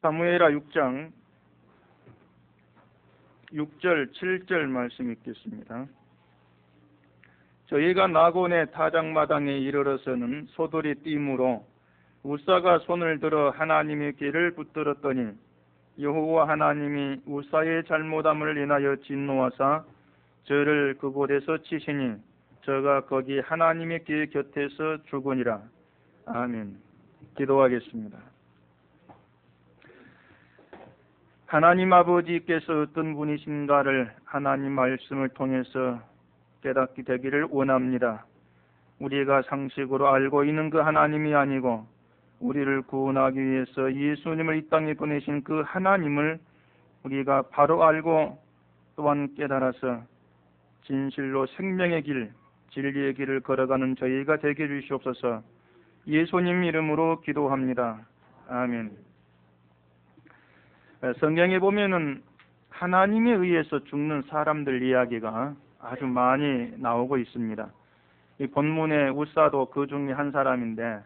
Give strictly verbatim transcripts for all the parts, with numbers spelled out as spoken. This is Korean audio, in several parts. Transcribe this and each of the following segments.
사무엘하 육 장 육 절 칠 절 말씀 읽겠습니다. 저희가 나곤의 타작마당에 이르러서는 소돌이 띠므로 우사가 손을 들어 하나님의 길을 붙들었더니 여호와 하나님이 우사의 잘못함을 인하여 진노하사 저를 그곳에서 치시니 저가 거기 하나님의 길 곁에서 죽으니라. 아멘. 기도하겠습니다. 하나님 아버지께서 어떤 분이신가를 하나님 말씀을 통해서 깨닫게 되기를 원합니다. 우리가 상식으로 알고 있는 그 하나님이 아니고 우리를 구원하기 위해서 예수님을 이 땅에 보내신 그 하나님을 우리가 바로 알고 또한 깨달아서 진실로 생명의 길, 진리의 길을 걸어가는 저희가 되게 해주시옵소서. 예수님 이름으로 기도합니다. 아멘. 성경에 보면은 하나님에 의해서 죽는 사람들 이야기가 아주 많이 나오고 있습니다. 이 본문의 우사도 그 중에 한 사람인데,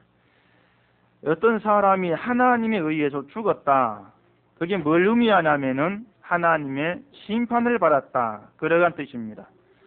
어떤 사람이 하나님에 의해서 죽었다. 그게 뭘 의미하냐면은 하나님의 심판을 받았다. 그러한 뜻입니다.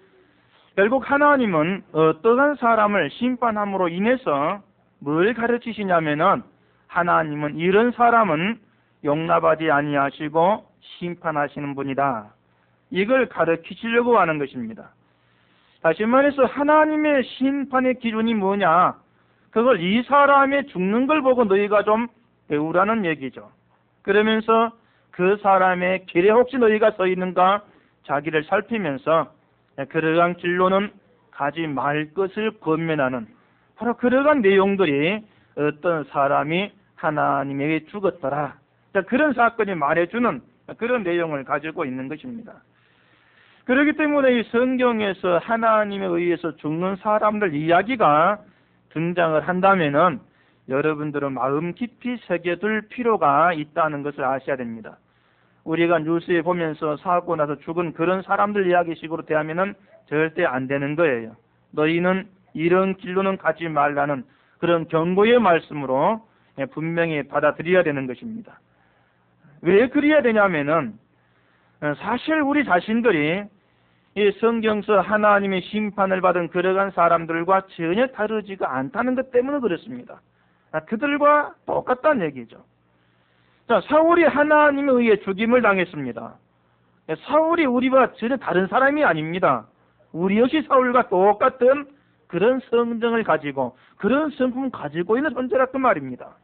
결국 하나님은 어떠한 사람을 심판함으로 인해서 뭘 가르치시냐면은 하나님은 이런 사람은 용납하지 아니하시고 심판하시는 분이다. 이걸 가르치시려고 하는 것입니다. 다시 말해서 하나님의 심판의 기준이 뭐냐? 그걸 이 사람의 죽는 걸 보고 너희가 좀 배우라는 얘기죠. 그러면서 그 사람의 길에 혹시 너희가 서 있는가 자기를 살피면서 그러한 길로는 가지 말 것을 권면하는, 바로 그러한 내용들이 어떤 사람이 하나님에게 죽었더라, 그런 사건이 말해주는 그런 내용을 가지고 있는 것입니다. 그렇기 때문에 이 성경에서 하나님에 의해서 죽는 사람들 이야기가 등장을 한다면은 여러분들은 마음 깊이 새겨둘 필요가 있다는 것을 아셔야 됩니다. 우리가 뉴스에 보면서 사고 나서 죽은 그런 사람들 이야기식으로 대하면은 절대 안 되는 거예요. 너희는 이런 길로는 가지 말라는 그런 경고의 말씀으로 분명히 받아들여야 되는 것입니다. 왜 그래야 되냐면은 사실 우리 자신들이 이 성경서 하나님의 심판을 받은 그러한 사람들과 전혀 다르지가 않다는 것 때문에 그렇습니다. 그들과 똑같다는 얘기죠. 자, 사울이 하나님에 의해 죽임을 당했습니다. 사울이 우리와 전혀 다른 사람이 아닙니다. 우리 역시 사울과 똑같은 그런 성정을 가지고 그런 성품을 가지고 있는 존재라 그 말입니다.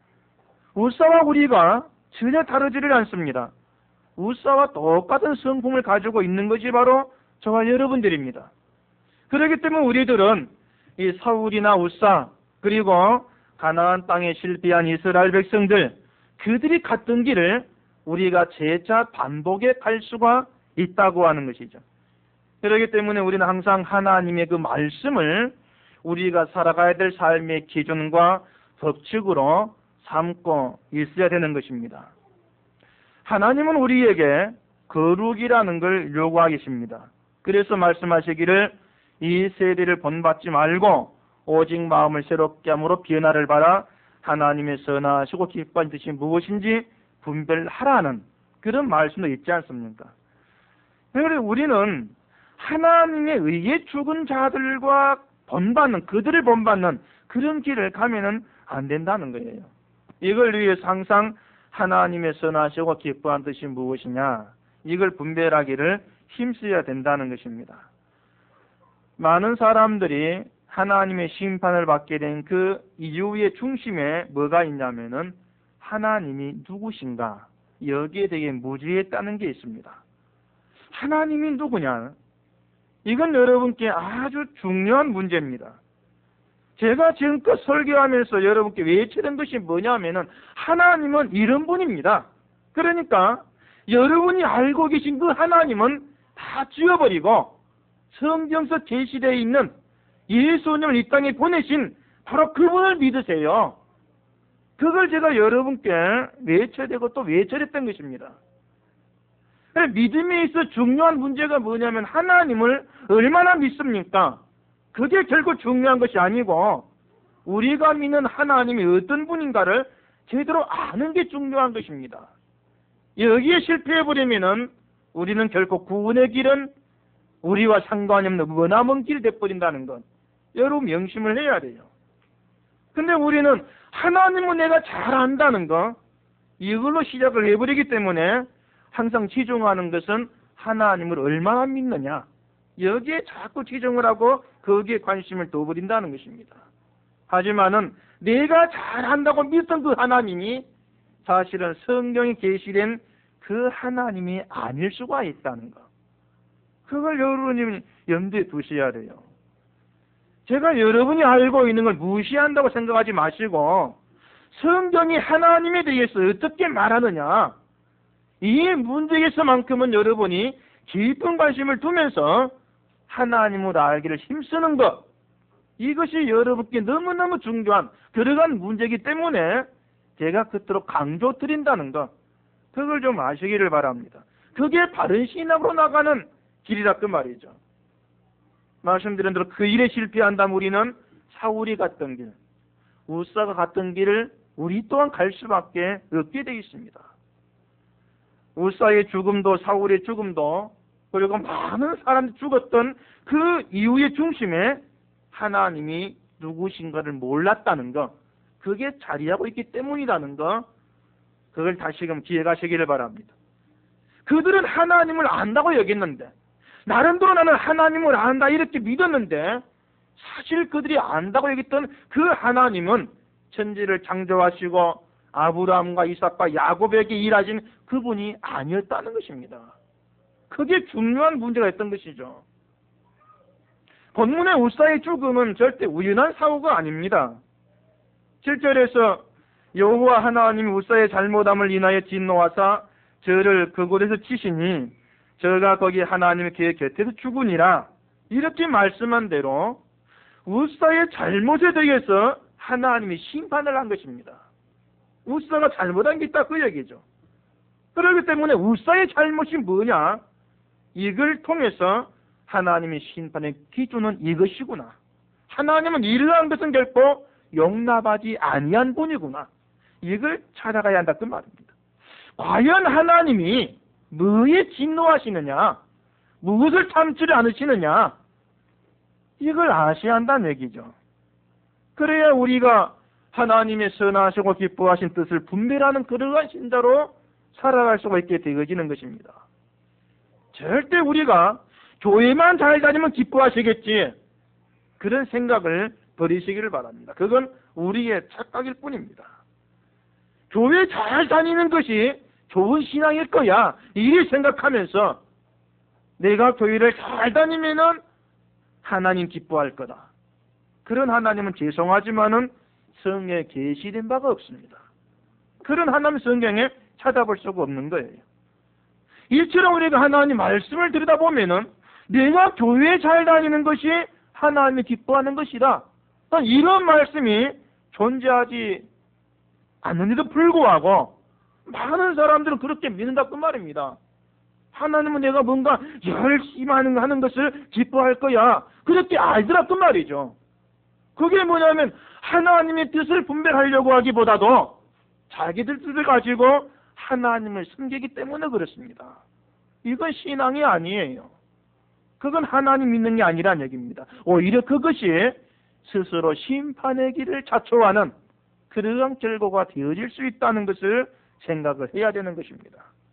우사와 우리가 전혀 다르지를 않습니다. 우사와 똑같은 성품을 가지고 있는 것이 바로 저와 여러분들입니다. 그렇기 때문에 우리들은 이 사울이나 우사, 그리고 가나안 땅에 실패한 이스라엘 백성들, 그들이 갔던 길을 우리가 재차 반복해 갈 수가 있다고 하는 것이죠. 그렇기 때문에 우리는 항상 하나님의 그 말씀을 우리가 살아가야 될 삶의 기준과 법칙으로 삼고 있어야 되는 것입니다. 하나님은 우리에게 거룩이라는 걸 요구하겠습니다. 그래서 말씀하시기를 이 세대를 본받지 말고 오직 마음을 새롭게 함으로 변화를 받아 하나님의 선하시고 기뻐하는 뜻이 무엇인지 분별하라는 그런 말씀도 있지 않습니까? 그래서 우리는 하나님에 의해 죽은 자들과 본받는, 그들을 본받는 그런 길을 가면은 안 된다는 거예요. 이걸 위해서 항상 하나님의 선하시고 기뻐하는 뜻이 무엇이냐, 이걸 분별하기를 힘써야 된다는 것입니다. 많은 사람들이 하나님의 심판을 받게 된 그 이유의 중심에 뭐가 있냐면은 하나님이 누구신가, 여기에 대해 무지했다는 게 있습니다. 하나님이 누구냐, 이건 여러분께 아주 중요한 문제입니다. 제가 지금껏 설교하면서 여러분께 외치는 것이 뭐냐면은 하나님은 이런 분입니다. 그러니까 여러분이 알고 계신 그 하나님은 다 지워버리고 성경서 제시되어 있는 예수님을 이 땅에 보내신 바로 그분을 믿으세요. 그걸 제가 여러분께 외쳐야 되고 또 외쳐냈던 것입니다. 믿음에 있어 중요한 문제가 뭐냐면 하나님을 얼마나 믿습니까? 그게 결국 중요한 것이 아니고 우리가 믿는 하나님이 어떤 분인가를 제대로 아는 게 중요한 것입니다. 여기에 실패해버리면은 우리는 결코 구원의 길은 우리와 상관이 없는 머나먼 길이 돼버린다는 것, 여러분 명심을 해야 돼요. 근데 우리는 하나님은 내가 잘 안다는 거, 이걸로 시작을 해버리기 때문에 항상 치중하는 것은 하나님을 얼마나 믿느냐, 여기에 자꾸 치중을 하고 거기에 관심을 둬버린다는 것입니다. 하지만은 내가 잘한다고 믿던 그 하나님이 사실은 성경에 계시된 그 하나님이 아닐 수가 있다는 것, 그걸 여러분이 염두에 두셔야 돼요. 제가 여러분이 알고 있는 걸 무시한다고 생각하지 마시고 성경이 하나님에 대해서 어떻게 말하느냐, 이 문제에서만큼은 여러분이 깊은 관심을 두면서 하나님을 알기를 힘쓰는 것, 이것이 여러분께 너무너무 중요한 들어간 문제이기 때문에 제가 그토록 강조 드린다는 것, 그걸 좀 아시기를 바랍니다. 그게 바른 신앙으로 나가는 길이라 그 말이죠. 말씀드린 대로 그 일에 실패한다면 우리는 사울이 갔던 길, 우사가 갔던 길을 우리 또한 갈 수밖에 없게 되어 있습니다. 우사의 죽음도 사울의 죽음도 그리고 많은 사람들이 죽었던 그 이유의 중심에 하나님이 누구신가를 몰랐다는 것, 그게 자리하고 있기 때문이라는 것, 그걸 다시금 기억하시기를 바랍니다. 그들은 하나님을 안다고 여겼는데, 나름대로 나는 하나님을 안다 이렇게 믿었는데, 사실 그들이 안다고 여겼던 그 하나님은 천지를 창조하시고 아브라함과 이삭과 야곱에게 일하신 그분이 아니었다는 것입니다. 그게 중요한 문제가 있던 것이죠. 본문의 우사의 죽음은 절대 우연한 사고가 아닙니다. 칠 절에서 여호와 하나님이 우사의 잘못함을 인하여 진노하사 저를 그곳에서 치시니 저가 거기 하나님의 그의 곁에서 죽으니라, 이렇게 말씀한 대로 우사의 잘못에 대해서 하나님이 심판을 한 것입니다. 우사가 잘못한 게 있다 그 얘기죠. 그렇기 때문에 우사의 잘못이 뭐냐, 이걸 통해서 하나님의 심판의 기준은 이것이구나, 하나님은 이러한 것은 결코 용납하지 아니한 분이구나, 이걸 찾아가야 한다 그 말입니다. 과연 하나님이 뭐에 진노하시느냐, 무엇을 참지를 않으시느냐, 이걸 아셔야 한다는 얘기죠. 그래야 우리가 하나님의 선하시고 기뻐하신 뜻을 분별하는 그러한 신자로 살아갈 수가 있게 되어지는 것입니다. 절대 우리가 교회만 잘 다니면 기뻐하시겠지, 그런 생각을 버리시기를 바랍니다. 그건 우리의 착각일 뿐입니다. 교회 잘 다니는 것이 좋은 신앙일 거야, 이리 생각하면서 내가 교회를 잘 다니면은 하나님 기뻐할 거다, 그런 하나님은 죄송하지만은 성경에 계시된 바가 없습니다. 그런 하나님 성경에 찾아볼 수가 없는 거예요. 이처럼 우리가 하나님 말씀을 들여다보면은 내가 교회에 잘 다니는 것이 하나님이 기뻐하는 것이다, 이런 말씀이 존재하지 않는데도 불구하고 많은 사람들은 그렇게 믿는다 그 말입니다. 하나님은 내가 뭔가 열심히 하는 것을 기뻐할 거야, 그렇게 알더라 그 말이죠. 그게 뭐냐면 하나님의 뜻을 분별하려고 하기보다도 자기들 뜻을 가지고 하나님을 섬기기 때문에 그렇습니다. 이건 신앙이 아니에요. 그건 하나님 믿는 게 아니란 얘기입니다. 오히려 그것이 스스로 심판의 길을 자초하는 그러한 결과가 되어질 수 있다는 것을 생각을 해야 되는 것입니다.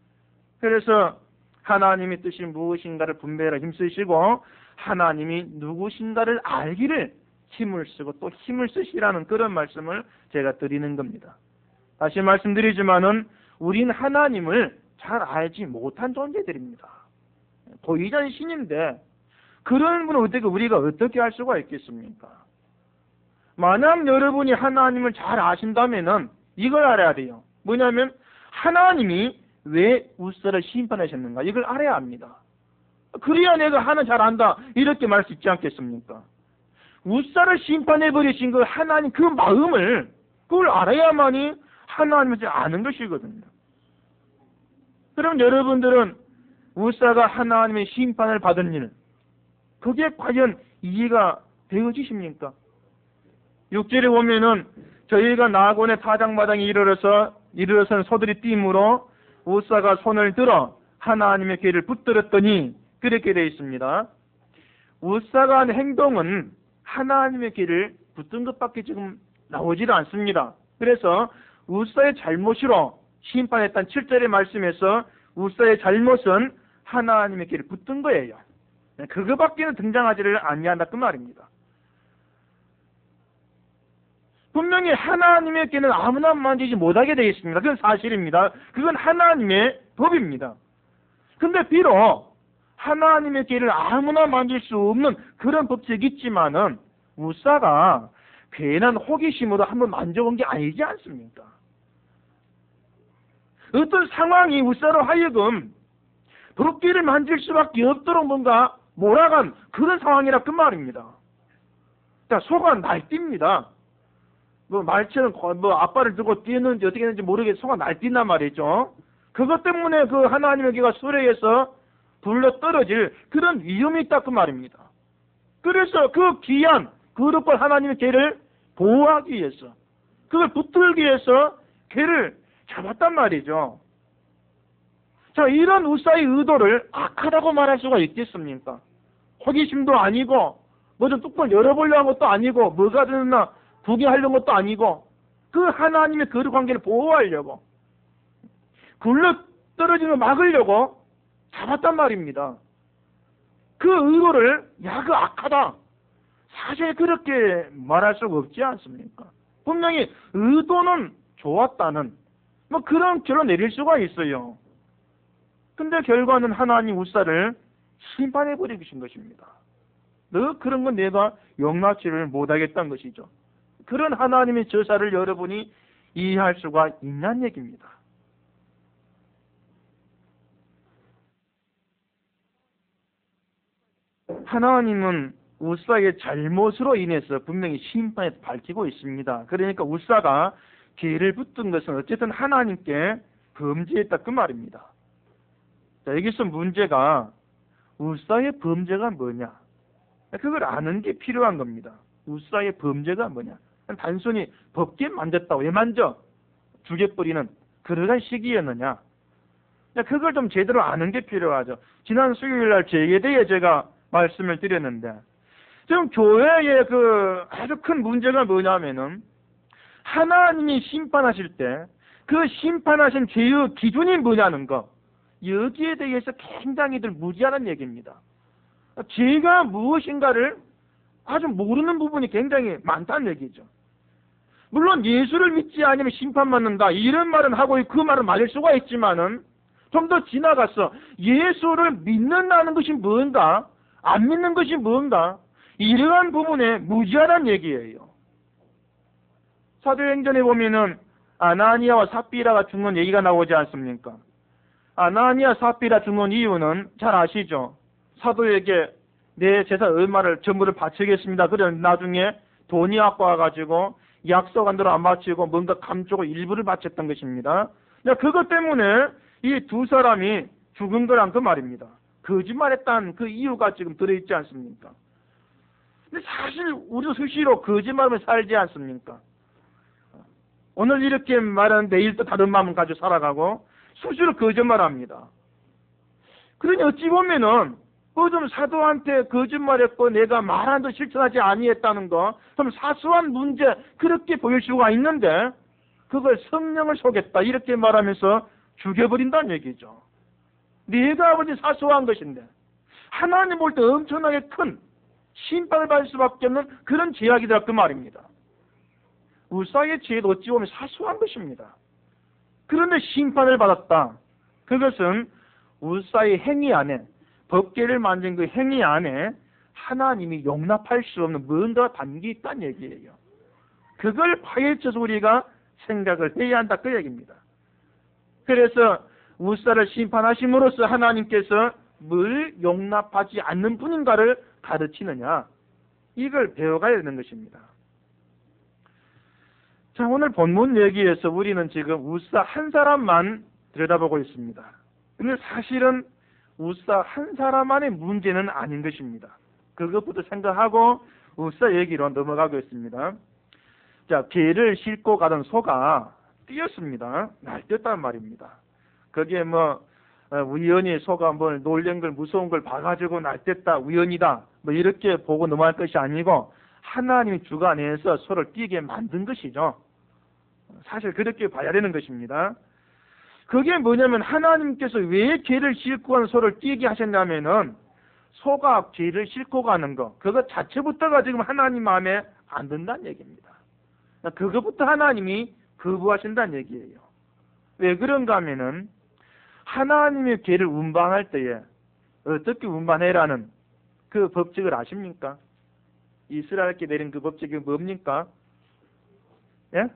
그래서 하나님의 뜻이 무엇인가를 분별하기 힘쓰시고 하나님이 누구신가를 알기를 힘을 쓰고 또 힘을 쓰시라는 그런 말씀을 제가 드리는 겁니다. 다시 말씀드리지만은 우린 하나님을 잘 알지 못한 존재들입니다. 보이자는 신인데 그런 분은 어떻게 우리가 어떻게 할 수가 있겠습니까? 만약 여러분이 하나님을 잘 아신다면은 이걸 알아야 돼요. 뭐냐면 하나님이 왜 우사를 심판하셨는가, 이걸 알아야 합니다. 그래야 내가 하나 잘 안다 이렇게 말할 수 있지 않겠습니까? 우사를 심판해버리신 그 하나님 그 마음을, 그걸 알아야만이 하나님을 아는 것이거든요. 그럼 여러분들은 우사가 하나님의 심판을 받은 일, 그게 과연 이해가 되어지십니까? 육 절에 보면은 저희가 나곤의 타작마당에 이르러서 이르러선 소들이 띠므로 우사가 손을 들어 하나님의 길을 붙들었더니 그렇게 되어 있습니다. 우사가 한 행동은 하나님의 길을 붙든 것밖에 지금 나오지도 않습니다. 그래서 우사의 잘못으로 심판했던 칠 절의 말씀에서 우사의 잘못은 하나님의 길을 붙든 거예요. 그거밖에는 등장하지를 아니한다 그 말입니다. 분명히 하나님의 길은 아무나 만지지 못하게 되어 있습니다. 그건 사실입니다. 그건 하나님의 법입니다. 근데 비록 하나님의 길을 아무나 만질 수 없는 그런 법칙이 있지만은 우사가 괜한 호기심으로 한번 만져본 게 아니지 않습니까? 어떤 상황이 우사로 하여금 법궤를 만질 수밖에 없도록 뭔가 몰아간 그런 상황이라 그 말입니다. 자, 소가 날뜁니다. 뭐 말처럼 뭐 앞발을 두고 뛰는지 어떻게 했는지 모르겠는데 소가 날뛴단 말이죠. 그것 때문에 그 하나님의 귀가 수레에서 불러 떨어질 그런 위험이 있다 그 말입니다. 그래서 그 귀한 거룩한 하나님의 개를 보호하기 위해서, 그걸 붙들기 위해서 개를 잡았단 말이죠. 자, 이런 우사의 의도를 악하다고 말할 수가 있겠습니까? 호기심도 아니고 뭐 좀 뚜껑을 열어보려는 것도 아니고 뭐가 되나 구경하려는 것도 아니고 그 하나님의 거룩 관계를 보호하려고 굴러 떨어지는 걸 막으려고 잡았단 말입니다. 그 의도를 야, 그 악하다, 사실 그렇게 말할 수가 없지 않습니까? 분명히 의도는 좋았다는 뭐 그런 결론 내릴 수가 있어요. 근데 결과는 하나님 우사를 심판해버리신 것입니다. 너 그런 건 내가 용납치를 못하겠다는 것이죠. 그런 하나님의 저사를 여러분이 이해할 수가 있냐는 얘기입니다. 하나님은 우사의 잘못으로 인해서 분명히 심판에 밝히고 있습니다. 그러니까 우사가 죄를 붙든 것은 어쨌든 하나님께 범죄했다 그 말입니다. 자, 여기서 문제가 우사의 범죄가 뭐냐? 그걸 아는 게 필요한 겁니다. 우사의 범죄가 뭐냐? 단순히 법궤 만졌다고, 왜 만져? 죽여버리는 그러한 시기였느냐? 그걸 좀 제대로 아는 게 필요하죠. 지난 수요일날 죄에 대해 제가 말씀을 드렸는데, 지금 교회의 그 아주 큰 문제가 뭐냐면은 하나님이 심판하실 때 그 심판하신 죄의 기준이 뭐냐는 거, 여기에 대해서 굉장히들 무지하는 얘기입니다. 죄가 무엇인가를 아주 모르는 부분이 굉장히 많다는 얘기죠. 물론 예수를 믿지 않으면 심판받는다 이런 말은 하고 그 말은 맞을 수가 있지만은 좀 더 지나가서 예수를 믿는다는 것이 뭔가, 안 믿는 것이 뭔가, 이러한 부분에 무지하다는 얘기예요. 사도행전에 보면은 아나니아와 삽비라가 죽는 얘기가 나오지 않습니까? 아나니아 삽비라 죽는 이유는 잘 아시죠? 사도에게 내 재산 얼마를 전부를 바치겠습니다. 그래 나중에 돈이 아까워가지고 약속 안 대로 안 바치고 뭔가 감추고 일부를 바쳤던 것입니다. 그것 때문에 이 두 사람이 죽은 거란 그 말입니다. 거짓말했다는 그 이유가 지금 들어있지 않습니까? 근데 사실 우리도 수시로 거짓말하면 살지 않습니까? 오늘 이렇게 말하는 내일 또 다른 마음을 가지고 살아가고 수시로 거짓말합니다. 그러니 어찌 보면은 그 좀 사도한테 거짓말했고 내가 말한 듯 실천하지 아니했다는 거 좀 사소한 문제 그렇게 보일 수가 있는데 그걸 성령을 속였다 이렇게 말하면서 죽여버린다는 얘기죠. 내가 아버지 사소한 것인데 하나님 볼 때 엄청나게 큰 심판을 받을 수밖에 없는 그런 죄악이다 그 말입니다. 우사의 죄도 어찌 보면 사소한 것입니다. 그런데 심판을 받았다. 그것은 우사의 행위 안에, 법궤를 만진 그 행위 안에 하나님이 용납할 수 없는 뭔가 담겨 있다는 얘기예요. 그걸 파헤쳐서 우리가 생각을 해야 한다 그 얘기입니다. 그래서 우사를 심판하심으로써 하나님께서 뭘 용납하지 않는 분인가를 가르치느냐, 이걸 배워가야 되는 것입니다. 자, 오늘 본문 얘기에서 우리는 지금 우사 한 사람만 들여다보고 있습니다. 근데 사실은 우사 한 사람만의 문제는 아닌 것입니다. 그것부터 생각하고 우사 얘기로 넘어가겠습니다. 자, 개를 싣고 가던 소가 뛰었습니다. 날뛰었단 말입니다. 거기에 뭐 어, 우연히 소가 뭘 놀란 걸 무서운 걸 봐가지고 날뛰었다, 우연이다, 뭐 이렇게 보고 넘어갈 것이 아니고 하나님이 주관해서 소를 뛰게 만든 것이죠. 사실 그렇게 봐야 되는 것입니다. 그게 뭐냐면 하나님께서 왜 개를 싣고 가는 소를 뛰게 하셨냐면은 소가 개를 싣고 가는 거, 그거 자체부터가 지금 하나님 마음에 안 든다는 얘기입니다. 그거부터 하나님이 거부하신다는 얘기예요. 왜 그런가 하면은 하나님의 개를 운반할 때에 어떻게 운반해라는 그 법칙을 아십니까? 이스라엘께 내린 그 법칙이 뭡니까? 예?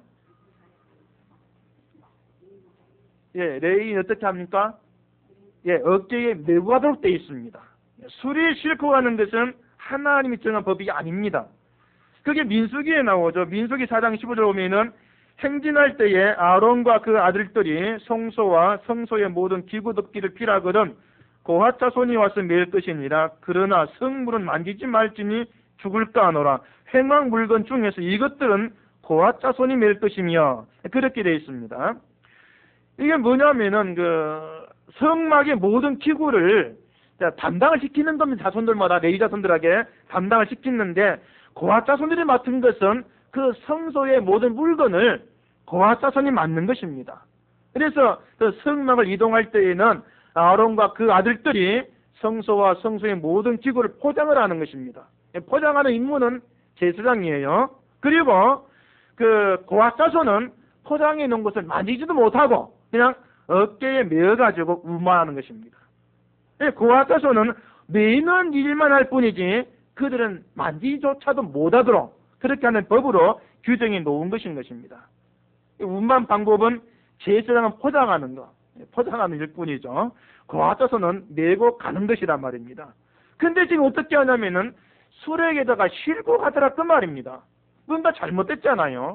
예, 레인이 어떻게 합니까? 예, 어깨에 메고 가도록 되어 있습니다. 수리에 싣고 가는 것은 하나님이 정한 법이 아닙니다. 그게 민수기에 나오죠. 민수기 사 장 십오 절 보면은 행진할 때에 아론과 그 아들들이 성소와 성소의 모든 기구 덮기를 피라거든 고핫 자손이 와서 매일 것이니라. 그러나 성물은 만지지 말지니 죽을까 하노라. 횡왕 물건 중에서 이것들은 고핫 자손이 매일 것이며, 그렇게 되어 있습니다. 이게 뭐냐면은 그 성막의 모든 기구를 담당을 시키는 겁니다. 자손들마다 레위 자손들에게 담당을 시키는데 고핫 자손들이 맡은 것은 그 성소의 모든 물건을 고핫 자손이 맡는 것입니다. 그래서 그 성막을 이동할 때에는 아론과 그 아들들이 성소와 성소의 모든 기구를 포장을 하는 것입니다. 포장하는 임무는 제사장이에요. 그리고 그 고핫 자손은 포장해 놓은 것을 만지지도 못하고 그냥 어깨에 메어가지고 운반하는 것입니다. 고핫 자손은 매는 일만 할 뿐이지 그들은 만지조차도 못하도록 그렇게 하는 법으로 규정해 놓은 것인 것입니다. 운반 방법은 제사장은 포장하는 거, 포장하는 일뿐이죠. 고핫 자손은 메고 가는 것이란 말입니다. 근데 지금 어떻게 하냐면은 수레에다가 싣고 가더라 그 말입니다. 뭔가 잘못됐잖아요.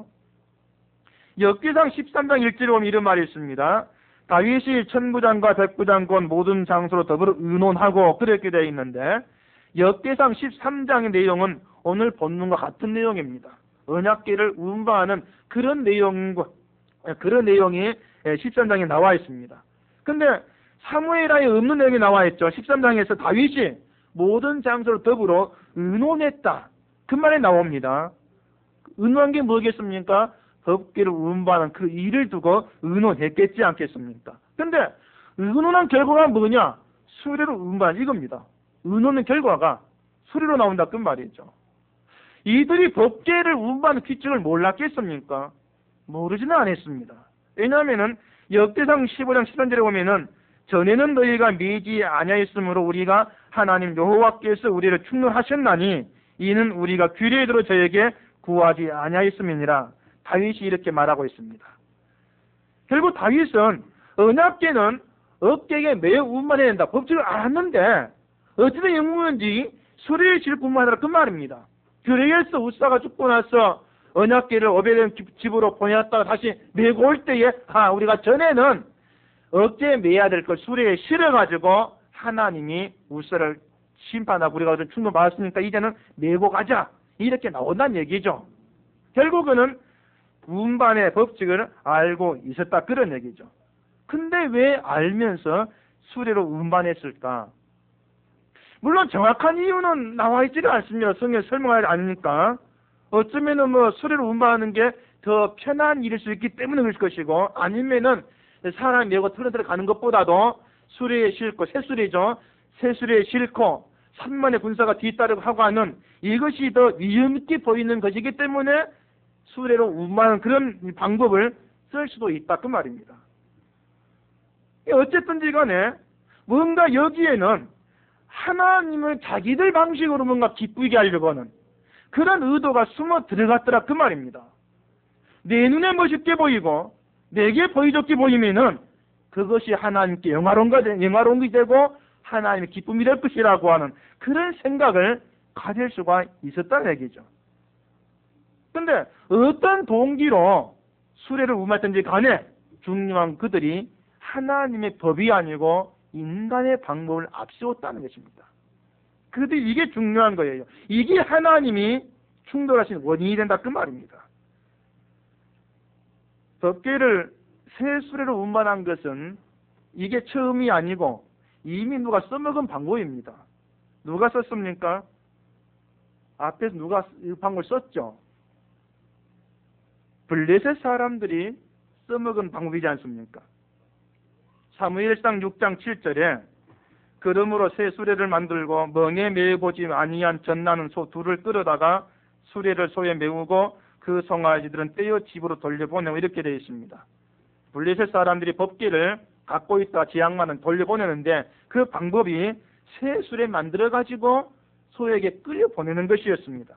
역기상 십삼 장 일 절에 보면 이런 말이 있습니다. 다윗이 천부장과 백부장권 모든 장소로 더불어 의논하고 그렇게 되어 있는데 역기상 십삼 장의 내용은 오늘 본문과 같은 내용입니다. 언약궤를 운반하는 그런 내용과 그런 내용이 십삼 장에 나와 있습니다. 근데 사무엘하에 없는 내용이 나와 있죠. 십삼 장에서 다윗이 모든 장소로 더불어 의논했다 그 말이 나옵니다. 의논한 게 뭐겠습니까? 법궤를 운반하는 그 일을 두고 의논했겠지 않겠습니까? 근데 의논한 결과가 뭐냐? 수레로 운반 이겁니다. 의논의 결과가 수레로 나온다 그 말이죠. 이들이 법궤를 운반하는 규칙을 몰랐겠습니까? 모르지는 않았습니다. 왜냐하면은 역대상 십오 장 십삼 절에 보면은 전에는 너희가 미지 아니하였으므로 우리가 하나님 여호와께서 우리를 축론하셨나니 이는 우리가 규례에 들어 저에게 구하지 아니하였음이니라. 다윗이 이렇게 말하고 있습니다. 결국 다윗은 언약궤는 어깨에 매어 운반해야 된다 법칙을 알았는데 어찌된 영문인지 수레에 실 뿐만 아니라 그 말입니다. 그래서 우사가 죽고 나서 언약궤를 오베덴 집으로 보내었다가 다시 메고 올 때에 아 우리가 전에는 어깨에 매야 될 걸 수레에 실어가지고 하나님이 우사를 심판하고 우리가 충동 받았으니까 이제는 메고 가자 이렇게 나온다는 얘기죠. 결국은 운반의 법칙을 알고 있었다 그런 얘기죠. 근데 왜 알면서 수레로 운반했을까? 물론 정확한 이유는 나와 있지는 않습니다. 성경에 설명하지 않으니까. 어쩌면은 뭐 수레로 운반하는 게 더 편한 일일 수 있기 때문에 그럴 것이고 아니면은 사람이 메고 트런트를 가는 것보다도 수레에 싣고 새수레죠. 새수레에 싣고 삼만의 군사가 뒤따르고 하고 하는 이것이 더 위험있게 보이는 것이기 때문에 수레로 운반하는 그런 방법을 쓸 수도 있다 그 말입니다. 어쨌든지 간에 뭔가 여기에는 하나님을 자기들 방식으로 뭔가 기쁘게 하려고 하는 그런 의도가 숨어 들어갔더라 그 말입니다. 내 눈에 멋있게 보이고 내게 보이좋게 보이면은 그것이 하나님께 영화로운 영화로운게 되고 하나님의 기쁨이 될 것이라고 하는 그런 생각을 가질 수가 있었다는 얘기죠. 근데 어떤 동기로 수레를 운반했든지 간에 중요한 그들이 하나님의 법이 아니고 인간의 방법을 앞세웠다는 것입니다. 그들이 이게 중요한 거예요. 이게 하나님이 충돌하신 원인이 된다 그 말입니다. 법궤를 새 수레로 운반한 것은 이게 처음이 아니고 이미 누가 써먹은 방법입니다. 누가 썼습니까? 앞에서 누가 이 방법을 썼죠? 블레셋 사람들이 써먹은 방법이지 않습니까? 사무엘상 육 장 칠 절에 그러므로 새 수레를 만들고 멍에 메어보지 아니한 젖나는 소 둘을 끌어다가 수레를 소에 메우고 그 송아지들은 떼어 집으로 돌려보내고 이렇게 되어 있습니다. 블레셋 사람들이 법궤를 갖고 있다 지향만은 돌려보내는데 그 방법이 새 수레 만들어가지고 소에게 끌려보내는 것이었습니다.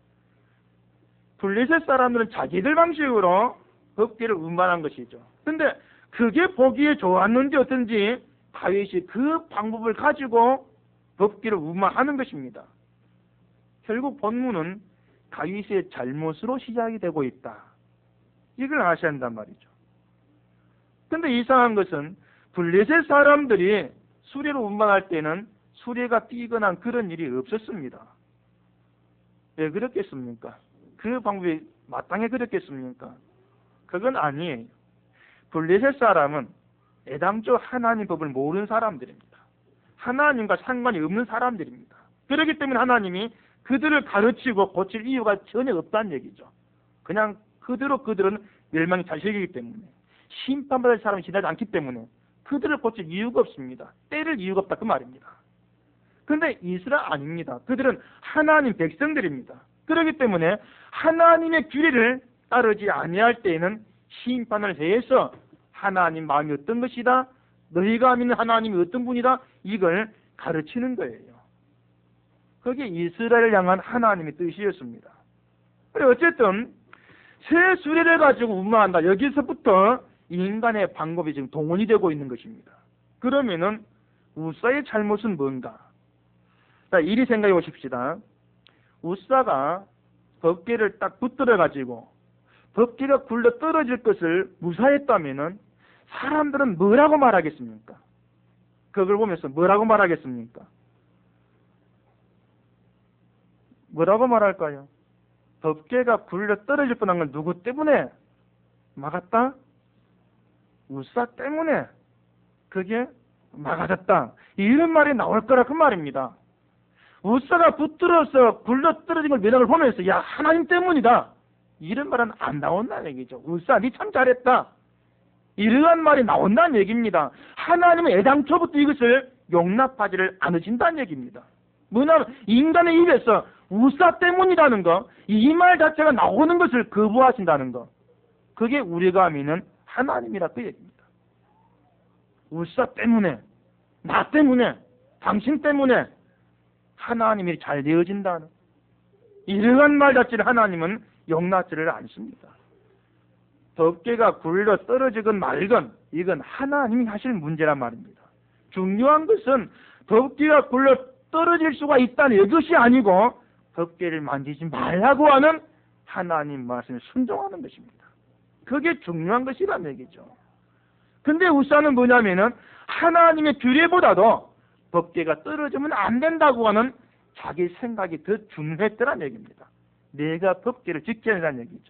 블레셋 사람들은 자기들 방식으로 법궤를 운반한 것이죠. 근데 그게 보기에 좋았는지 어떤지 다윗이 그 방법을 가지고 법궤를 운반하는 것입니다. 결국 본문은 다윗의 잘못으로 시작이 되고 있다. 이걸 아셔야 한단 말이죠. 근데 이상한 것은 블레셋 사람들이 수레로 운반할 때는 수레가 뛰거나 그런 일이 없었습니다. 왜 그렇겠습니까? 그 방법이 마땅히 그렇겠습니까? 그건 아니에요. 블레셋 사람은 애당초 하나님 법을 모르는 사람들입니다. 하나님과 상관이 없는 사람들입니다. 그렇기 때문에 하나님이 그들을 가르치고 고칠 이유가 전혀 없다는 얘기죠. 그냥 그대로 그들은 멸망의 자식이기 때문에 심판받을 사람이 지나지 않기 때문에 그들을 고칠 이유가 없습니다. 때릴 이유가 없다 그 말입니다. 그런데 이스라엘 아닙니다. 그들은 하나님 백성들입니다. 그렇기 때문에 하나님의 규례를 따르지 아니할 때에는 심판을 해서 하나님 마음이 어떤 것이다, 너희가 믿는 하나님이 어떤 분이다, 이걸 가르치는 거예요. 그게 이스라엘을 향한 하나님의 뜻이었습니다. 어쨌든 새 수레를 가지고 운반한다. 여기서부터 인간의 방법이 지금 동원이 되고 있는 것입니다. 그러면은 우사의 잘못은 뭔가? 자, 이리 생각해 보십시다. 우사가 법궤를 딱 붙들어 가지고 법궤가 굴러 떨어질 것을 무사했다면은 사람들은 뭐라고 말하겠습니까? 그걸 보면서 뭐라고 말하겠습니까? 뭐라고 말할까요? 법궤가 굴러 떨어질 뻔한 건 누구 때문에 막았다? 우사 때문에 그게 막아졌다. 이런 말이 나올 거라 그 말입니다. 우사가 붙들어서 굴러 떨어진 걸 면역을 보면서 야 하나님 때문이다. 이런 말은 안 나온다는 얘기죠. 우사 니 참 잘했다. 이러한 말이 나온다는 얘기입니다. 하나님은 애당초부터 이것을 용납하지를 않으신다는 얘기입니다. 뭐냐면 인간의 입에서 우사 때문이라는 거, 이 말 자체가 나오는 것을 거부하신다는 거, 그게 우리가 믿는 하나님이라 그 얘기입니다. 우사 때문에, 나 때문에, 당신 때문에 하나님이 잘 되어진다는 이러한 말 자체를 하나님은 용납지를 않습니다. 법궤가 굴러 떨어지건 말건 이건 하나님이 하실 문제란 말입니다. 중요한 것은 법궤가 굴러 떨어질 수가 있다는 이것이 아니고 법궤를 만지지 말라고 하는 하나님 말씀에 순종하는 것입니다. 그게 중요한 것이란 얘기죠. 근데 우사는 뭐냐면은 하나님의 규례보다도 법궤가 떨어지면 안 된다고 하는 자기 생각이 더 중요했더란 얘기입니다. 내가 법궤를 지켜야 한다는 얘기죠.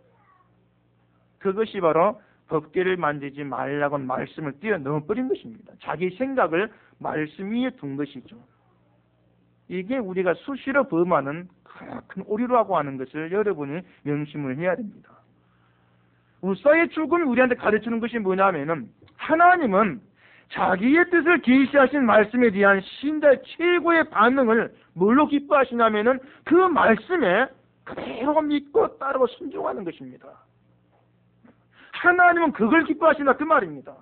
그것이 바로 법궤를 만지지 말라고 하는 말씀을 뛰어넘어버린 것입니다. 자기 생각을 말씀 위에 둔 것이죠. 이게 우리가 수시로 범하는 큰 오류라고 하는 것을 여러분이 명심을 해야 됩니다. 우사의 죽음이 우리한테 가르치는 것이 뭐냐면은 하나님은 자기의 뜻을 계시하신 말씀에 대한 신자의 최고의 반응을 뭘로 기뻐하시냐면은 그 말씀에 그대로 믿고 따르고 순종하는 것입니다. 하나님은 그걸 기뻐하신다 그 말입니다.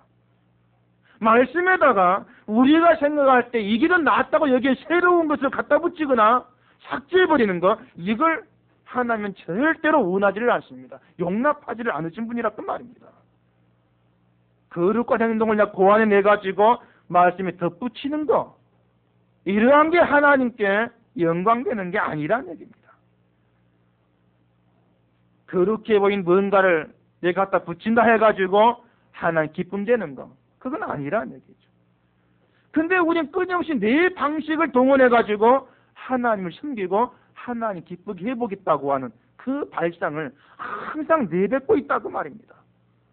말씀에다가 우리가 생각할 때 이 길은 낫다고 여기에 새로운 것을 갖다 붙이거나 삭제해버리는 것, 이걸 하나님은 절대로 원하지를 않습니다. 용납하지를 않으신 분이라 그 말입니다. 거룩한 행동을 그냥 고안에 내가지고 말씀에 덧붙이는 것, 이러한 게 하나님께 영광되는 게 아니라는 얘기입니다. 거룩해 보인 뭔가를 내가 갖다 붙인다 해가지고 하나님 기쁨 되는 거, 그건 아니라는 얘기죠. 근데 우린 끊임없이 내 방식을 동원해가지고 하나님을 섬기고 하나님 기쁘게 해보겠다고 하는 그 발상을 항상 내뱉고 있다고 말입니다.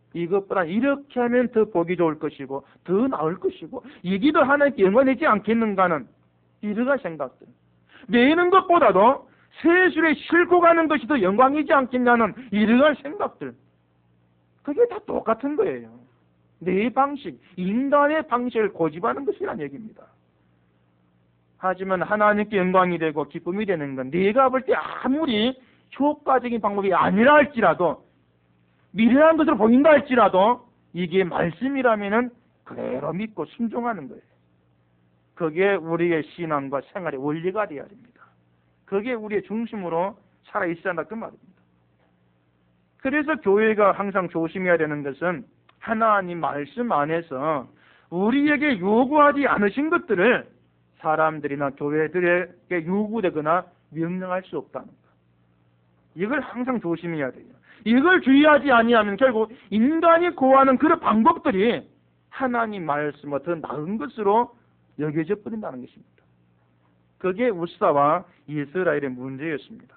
이것보다 이렇게 하면 더 보기 좋을 것이고 더 나을 것이고 이게 더 하나님께 영광되지 않겠는가는 이러한 생각들. 내는 것보다도 세술에 싣고 가는 것이 더 영광이지 않겠냐는 이러한 생각들. 그게 다 똑같은 거예요. 내 방식, 인간의 방식을 고집하는 것이란 얘기입니다. 하지만 하나님께 영광이 되고 기쁨이 되는 건 내가 볼 때 아무리 효과적인 방법이 아니라 할지라도 미련한 것으로 보인다 할지라도 이게 말씀이라면은 그대로 믿고 순종하는 거예요. 그게 우리의 신앙과 생활의 원리가 되어야 됩니다. 그게 우리의 중심으로 살아있어야 한다 그 말입니다. 그래서 교회가 항상 조심해야 되는 것은 하나님 말씀 안에서 우리에게 요구하지 않으신 것들을 사람들이나 교회들에게 요구되거나 명령할 수 없다는 것. 이걸 항상 조심해야 돼요. 이걸 주의하지 아니하면 결국 인간이 고하는 그런 방법들이 하나님 말씀과 더 나은 것으로 여겨져 버린다는 것입니다. 그게 우사와 이스라엘의 문제였습니다.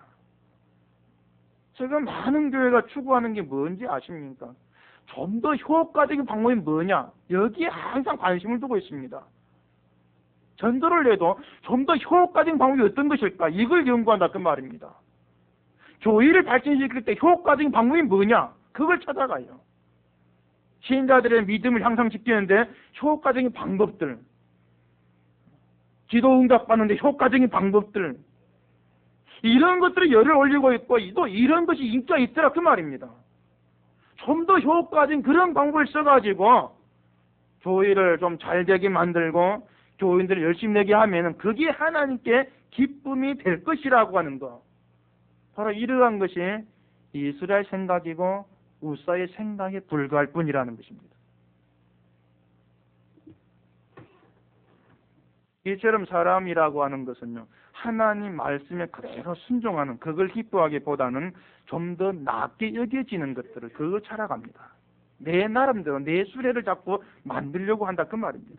지금 많은 교회가 추구하는 게 뭔지 아십니까? 좀 더 효과적인 방법이 뭐냐? 여기에 항상 관심을 두고 있습니다. 전도를 해도 좀 더 효과적인 방법이 어떤 것일까? 이걸 연구한다 그 말입니다. 교회를 발전시킬 때 효과적인 방법이 뭐냐? 그걸 찾아가요. 신자들의 믿음을 향상시키는데 효과적인 방법들, 기도 응답받는데 효과적인 방법들, 이런 것들이 열을 올리고 있고 또 이런 것이 인기가 있더라 그 말입니다. 좀 더 효과적인 그런 방법을 써가지고 교회를 좀 잘되게 만들고 교인들을 열심히 내게 하면은 그게 하나님께 기쁨이 될 것이라고 하는 거. 바로 이러한 것이 이스라엘 생각이고 우사의 생각에 불과할 뿐이라는 것입니다. 이처럼 사람이라고 하는 것은요, 하나님 말씀에 그대로 순종하는 그걸 기뻐하기보다는 좀 더 낫게 여겨지는 것들을 그걸 찾아갑니다. 내 나름대로 내 수레를 자꾸 만들려고 한다 그 말입니다.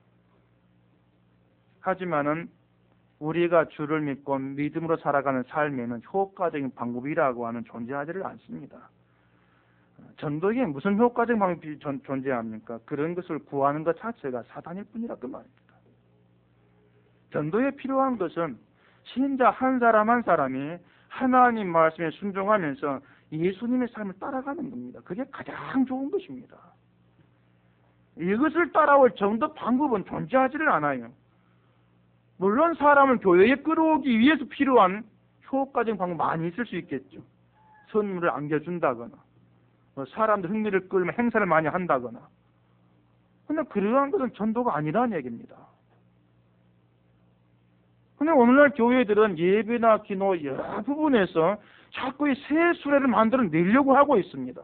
하지만은 우리가 주를 믿고 믿음으로 살아가는 삶에는 효과적인 방법이라고 하는 존재하지를 않습니다. 전도에 무슨 효과적인 방법이 존재합니까? 그런 것을 구하는 것 자체가 사단일 뿐이라 그 말입니다. 전도에 필요한 것은 신자 한 사람 한 사람이 하나님 말씀에 순종하면서 예수님의 삶을 따라가는 겁니다. 그게 가장 좋은 것입니다. 이것을 따라올 정도 방법은 존재하지를 않아요. 물론 사람을 교회에 끌어오기 위해서 필요한 효과적인 방법 많이 있을 수 있겠죠. 선물을 안겨준다거나 사람들 흥미를 끌면 행사를 많이 한다거나. 그런데 그러한 것은 전도가 아니라는 얘기입니다. 근데 오늘날 교회들은 예배나 기도 여러 부분에서 자꾸 이 새 수레를 만들어 내려고 하고 있습니다.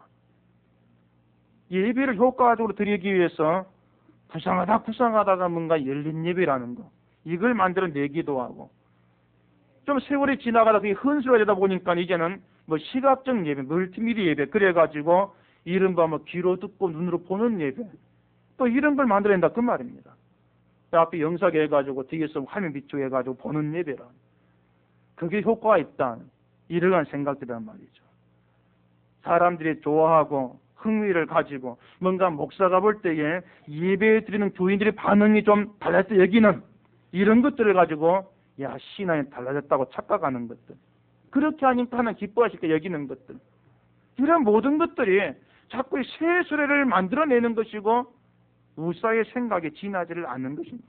예배를 효과적으로 드리기 위해서 구상하다 구상하다가 뭔가 열린 예배라는 거, 이걸 만들어 내기도 하고, 좀 세월이 지나가다 그게 흔수가 되다 보니까 이제는 뭐 시각적 예배, 멀티미디어 예배, 그래가지고 이른바 뭐 귀로 듣고 눈으로 보는 예배, 또 이런 걸 만들어낸다 그 말입니다. 앞에 영상에 해가지고 뒤에서 화면 비추해가지고 보는 예배라. 그게 효과가 있다. 이러한 생각들이란 말이죠. 사람들이 좋아하고 흥미를 가지고 뭔가 목사가 볼 때에 예배 드리는 교인들의 반응이 좀 달라서 여기는 이런 것들을 가지고 야 신앙이 달라졌다고 착각하는 것들, 그렇게 하니까 하나 기뻐하실까 여기는 것들, 이런 모든 것들이 자꾸 새 수레를 만들어내는 것이고 우사의 생각에 지나지를 않는 것입니다.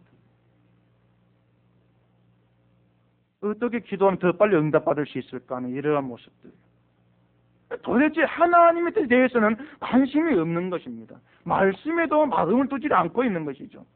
어떻게 기도하면 더 빨리 응답받을 수 있을까 하는 이러한 모습들. 도대체 하나님에 대해서는 관심이 없는 것입니다. 말씀에도 마음을 두지 않고 있는 것이죠.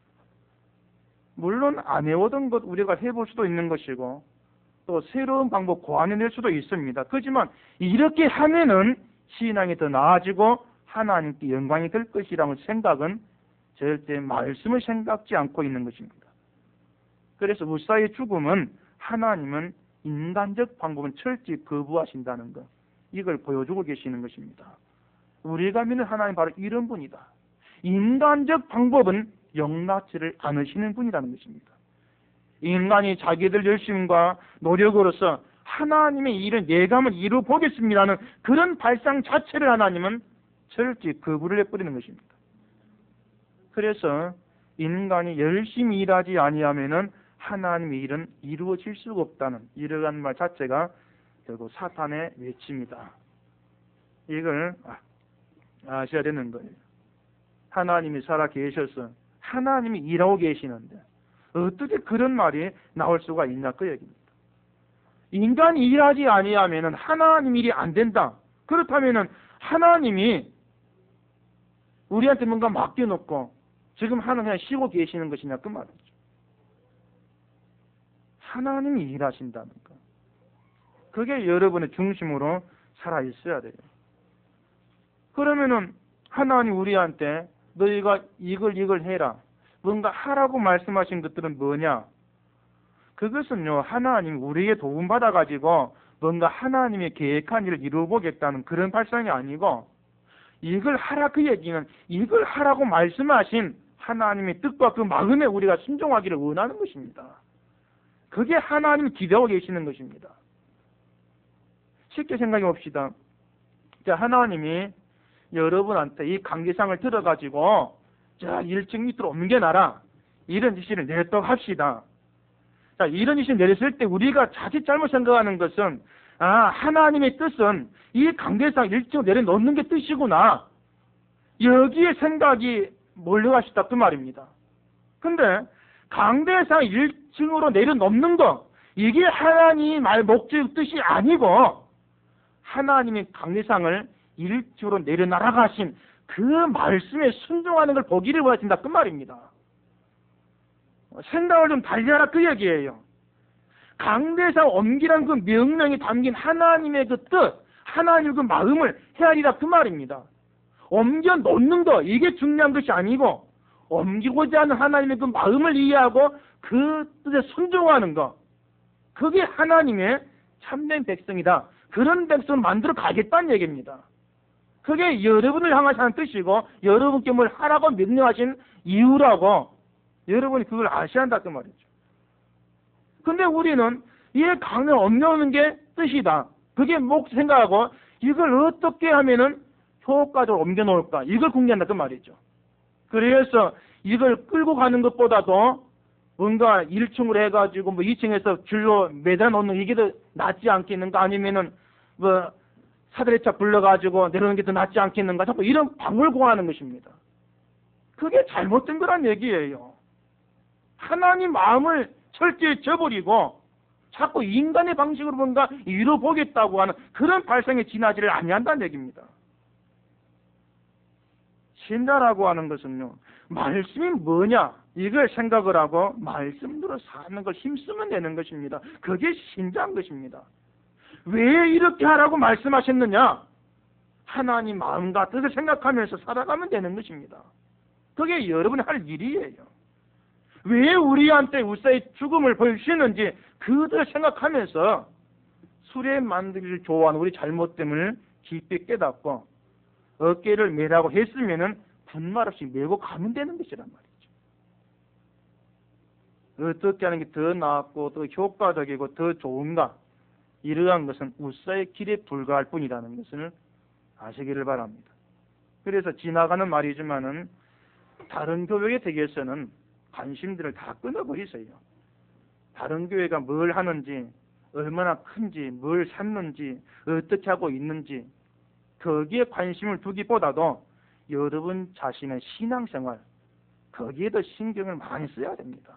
물론 안 해오던 것 우리가 해볼 수도 있는 것이고 또 새로운 방법 고안해낼 수도 있습니다. 그렇지만 이렇게 하면은 신앙이 더 나아지고 하나님께 영광이 될 것이라는 생각은 절대 말씀을 생각지 않고 있는 것입니다. 그래서 우사의 죽음은 하나님은 인간적 방법은 철저히 거부하신다는 것, 이걸 보여주고 계시는 것입니다. 우리가 믿는 하나님 바로 이런 분이다. 인간적 방법은 용납지를 않으시는 분이라는 것입니다. 인간이 자기들 열심과 노력으로서 하나님의 일을 내감을 이루어 보겠습니다는 그런 발상 자체를 하나님은 철저히 거부를 해버리는 것입니다. 그래서 인간이 열심히 일하지 아니하면은 하나님의 일은 이루어질 수가 없다는 이러한 말 자체가 결국 사탄의 외침이다. 이걸 아셔야 되는 거예요. 하나님이 살아 계셔서 하나님이 일하고 계시는데 어떻게 그런 말이 나올 수가 있냐 그 얘기입니다. 인간이 일하지 아니하면은 하나님 일이 안 된다. 그렇다면은 하나님이 우리한테 뭔가 맡겨놓고 지금 하나님 그냥 쉬고 계시는 것이냐 그 말이죠. 하나님이 일하신다는 거. 그게 여러분의 중심으로 살아 있어야 돼요. 그러면은 하나님 우리한테 너희가 이걸 이걸 해라. 뭔가 하라고 말씀하신 것들은 뭐냐? 그것은요, 하나님 우리에게 도움받아가지고 뭔가 하나님의 계획한 일을 이루어보겠다는 그런 발상이 아니고, 이걸 하라 그 얘기는 이걸 하라고 말씀하신 하나님의 뜻과 그 마음에 우리가 순종하기를 원하는 것입니다. 그게 하나님이 기대하고 계시는 것입니다. 쉽게 생각해 봅시다. 자, 하나님이 여러분한테 이 강계상을 들어가지고 자, 일 층 밑으로 옮겨놔라. 이런 지시를 내렸다고 합시다. 자, 이런 지시를 내렸을 때 우리가 자칫 잘못 생각하는 것은, 아, 하나님의 뜻은 이 강계상 일 층으로 내려놓는 게 뜻이구나. 여기에 생각이 몰려가시다 그 말입니다. 근데 강대상 일 층으로 내려놓는 거, 이게 하나님 말 목적 뜻이 아니고 하나님의 강대상을 일 층으로 내려놔라 하신 그 말씀에 순종하는 걸 보기를 원하신다 그 말입니다. 생각을 좀 달리하라 그 얘기예요. 강대상 옮기란 그 명령이 담긴 하나님의 그 뜻, 하나님의 그 마음을 헤아리라 그 말입니다. 옮겨 놓는 거, 이게 중요한 것이 아니고 옮기고자 하는 하나님의 그 마음을 이해하고 그 뜻에 순종하는 거, 그게 하나님의 참된 백성이다. 그런 백성을 만들어 가겠다는 얘기입니다. 그게 여러분을 향하신 뜻이고 여러분께 뭘 하라고 명령하신 이유라고 여러분이 그걸 아셔야 한다 그 말이죠. 근데 우리는 이 강을 옮겨오는 게 뜻이다. 그게 목 생각하고 이걸 어떻게 하면은 효과적으로 옮겨 놓을까, 이걸 궁리한다 그 말이죠. 그래서 이걸 끌고 가는 것보다도 뭔가 일 층으로 해가지고 뭐 이 층에서 줄로 매달아 놓는 이게 더 낫지 않겠는가, 아니면은 뭐 사다리차 불러가지고 내려오는 게 더 낫지 않겠는가, 자꾸 이런 방법을 구하는 것입니다. 그게 잘못된 거란 얘기예요. 하나님 마음을 철저히 저버리고 자꾸 인간의 방식으로 뭔가 이루어보겠다고 하는 그런 발상에 지나지를 아니한다는 얘기입니다. 신자라고 하는 것은요, 말씀이 뭐냐 이걸 생각을 하고 말씀대로 사는 걸 힘쓰면 되는 것입니다. 그게 신자인 것입니다. 왜 이렇게 하라고 말씀하셨느냐? 하나님 마음과 뜻을 생각하면서 살아가면 되는 것입니다. 그게 여러분이 할 일이에요. 왜 우리한테 우사의 죽음을 보여주시는지 그들을 생각하면서 수레 만들기를 좋아하는 우리 잘못됨을 깊이 깨닫고 어깨를 매라고 했으면은 분말 없이 메고 가면 되는 것이란 말이죠. 어떻게 하는 게 더 나았고 더 효과적이고 더 좋은가, 이러한 것은 우사의 길에 불과할 뿐이라는 것을 아시기를 바랍니다. 그래서 지나가는 말이지만은 다른 교회에 대해서는 관심들을 다 끊어버리세요. 다른 교회가 뭘 하는지, 얼마나 큰지, 뭘 샀는지, 어떻게 하고 있는지, 거기에 관심을 두기보다도 여러분 자신의 신앙생활, 거기에 더 신경을 많이 써야 됩니다.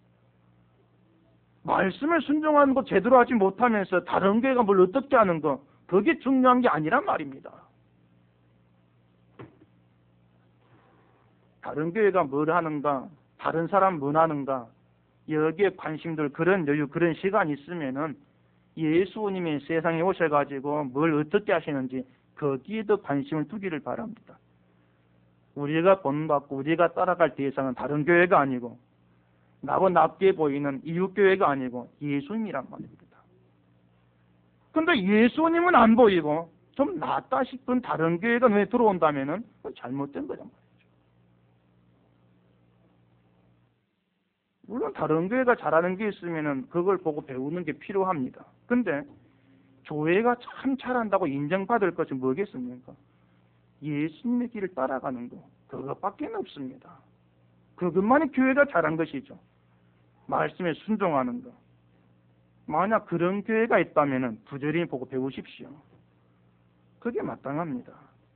말씀을 순종하는 거 제대로 하지 못하면서 다른 교회가 뭘 어떻게 하는 거, 그게 중요한 게 아니란 말입니다. 다른 교회가 뭘 하는가, 다른 사람 뭘 하는가, 여기에 관심들, 그런 여유, 그런 시간이 있으면은 예수님이 세상에 오셔가지고 뭘 어떻게 하시는지 거기에 더 관심을 두기를 바랍니다. 우리가 본받고 우리가 따라갈 대상은 다른 교회가 아니고 나보다 낫게 보이는 이웃교회가 아니고 예수님이란 말입니다. 그런데 예수님은 안 보이고 좀 낫다 싶은 다른 교회가 왜 들어온다면은 잘못된 거란 말이죠. 물론 다른 교회가 잘하는 게 있으면은 그걸 보고 배우는 게 예수님의 길을 따라가는 것, 그것밖에 없습니다. 그것만이 교회가 잘한 것이죠. 말씀에 순종하는 것. 만약 그런 교회가 있다면 부지런히 보고 배우십시오. 그게 마땅합니다.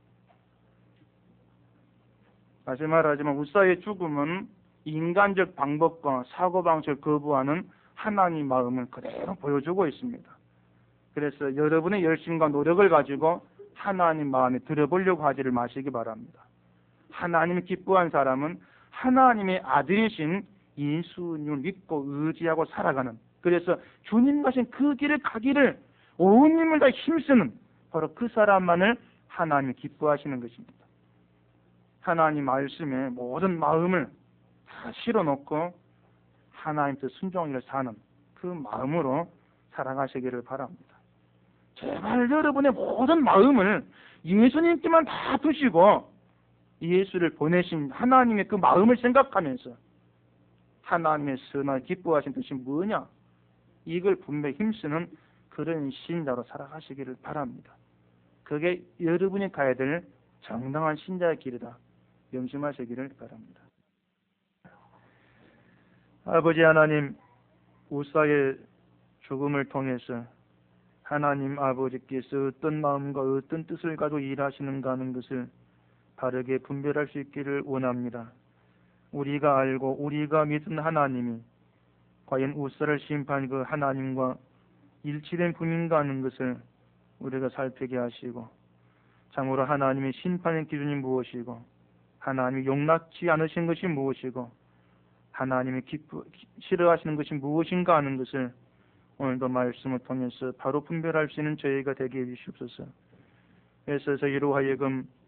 다시 말하지만 우사의 죽음은 인간적 방법과 사고방식을 거부하는 하나님 마음을 그대로 보여주고 있습니다. 그래서 여러분의 열심과 노력을 가지고 하나님 마음에 들어보려고 하지를 마시기 바랍니다. 하나님이 기뻐한 사람은 하나님의 아들이신 예수님을 믿고 의지하고 살아가는, 그래서 주님 가신 그 길을 가기를 온 힘을 다 힘쓰는 바로 그 사람만을 하나님이 기뻐하시는 것입니다. 하나님 말씀에 모든 마음을 다 실어놓고 하나님께 순종을 사는 그 마음으로 살아가시기를 바랍니다. 제발 여러분의 모든 마음을 예수님께만 다 두시고 예수를 보내신 하나님의 그 마음을 생각하면서 하나님의 선한 기뻐하신 뜻이 뭐냐, 이걸 분명히 힘쓰는 그런 신자로 살아가시기를 바랍니다. 그게 여러분이 가야 될 정당한 신자의 길이다. 명심하시기를 바랍니다. 아버지 하나님, 우사의 죽음을 통해서 하나님 아버지께서 어떤 마음과 어떤 뜻을 가지고 일하시는가 하는 것을 바르게 분별할 수 있기를 원합니다. 우리가 알고 우리가 믿은 하나님이 과연 우사를 심판한 그 하나님과 일치된 분인가 하는 것을 우리가 살피게 하시고, 참으로 하나님의 심판의 기준이 무엇이고 하나님이 용납치 않으신 것이 무엇이고 하나님이 기쁘, 싫어하시는 것이 무엇인가 하는 것을 오늘도 말씀을 통해서 바로 분별할 수 있는 저희가 되게 해주시옵소서. 그래서 저희로 하여금